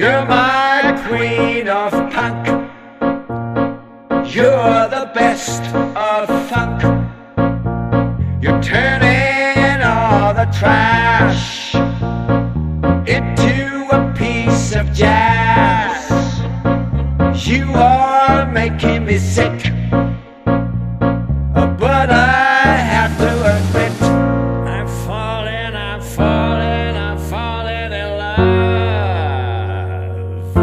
You're my queen of punk. You're the best of funk. You're turning all the trash into a piece of jazz. You are making me sick, but I have to admit I'm falling in love.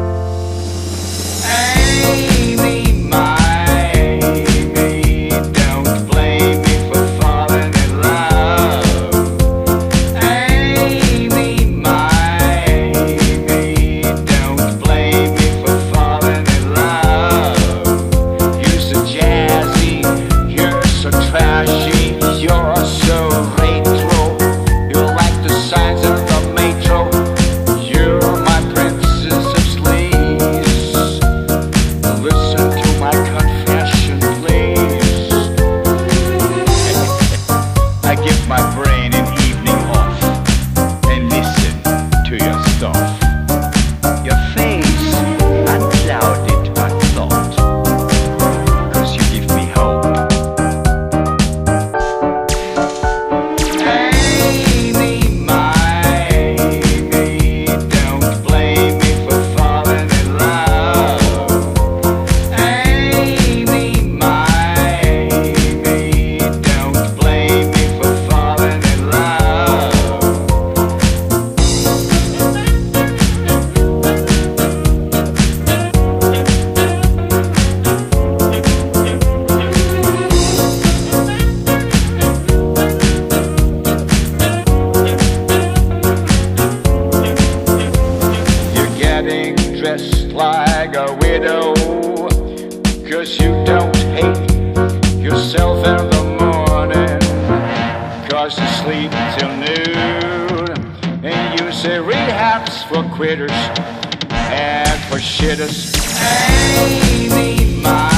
Amy, my Amy, don't blame me for falling in love. Amy, my Amy, don't blame me for falling in love. You're so jazzy, you're so trashy, you're so retro. You're like the signs of the metro. You're my princess of sleaze. Listen to my confession, please. I give my brain an evening off and listen to your stuff. Your face unclouded by thought, 'cause you give me hope. Amy, my Amy, don't blame me for falling in love. Amy, my Amy, don't blame me for falling in love. You're getting dressed like a widow, 'cause you don't hate yourself in the morning, 'cause you sleep till noon, and you say rehab's for quitters and for shitters. Amy, my